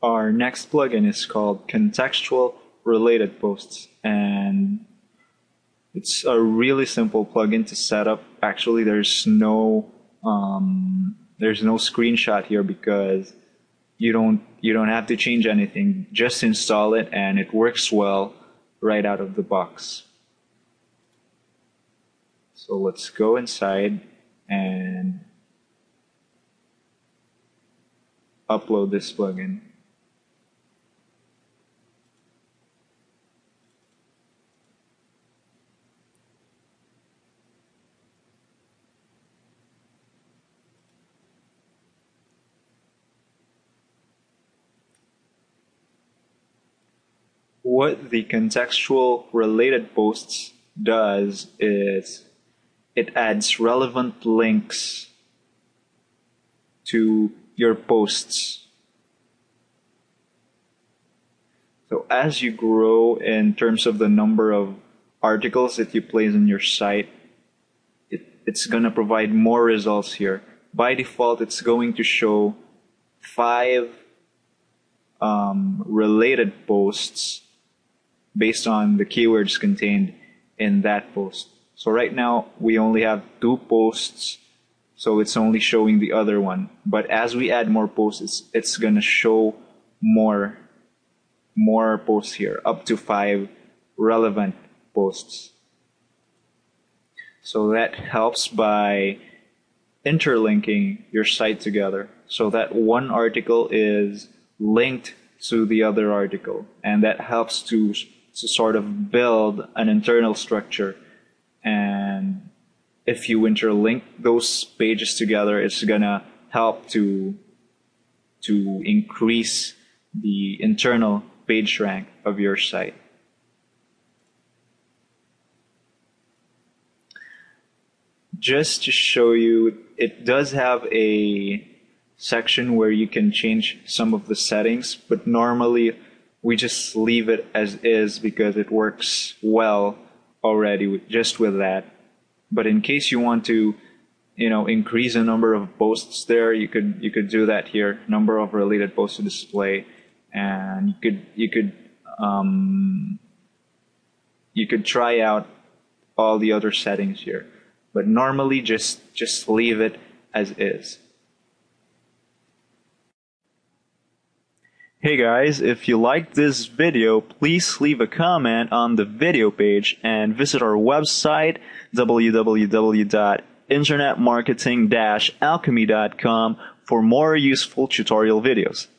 Our next plugin is called Contextual Related Posts, and it's a really simple plugin to set up. Actually, there's no screenshot here because you don't have to change anything. Just install it, and it works well right out of the box. So let's go inside and upload this plugin. What the contextual related posts does is it adds relevant links to your posts. So as you grow in terms of the number of articles that you place on your site, it's going to provide more results here. By default, it's going to show 5 related posts based on the keywords contained in that post. So right now we only have 2 posts, so it's only showing the other one. But as we add more posts, it's gonna show more posts here, up to 5 relevant posts. So that helps by interlinking your site together, so that one article is linked to the other article, and that helps to sort of build an internal structure. And if you interlink those pages together, it's gonna help to increase the internal page rank of your site. Just to show you, it does have a section where you can change some of the settings, but normally we just leave it as is because it works well already just with that. But in case you want to, increase the number of posts there, you could do that here. Number of related posts to display, and you could try out all the other settings here. But normally just leave it as is. Hey guys, if you liked this video, please leave a comment on the video page and visit our website www.internetmarketing-alchemy.com for more useful tutorial videos.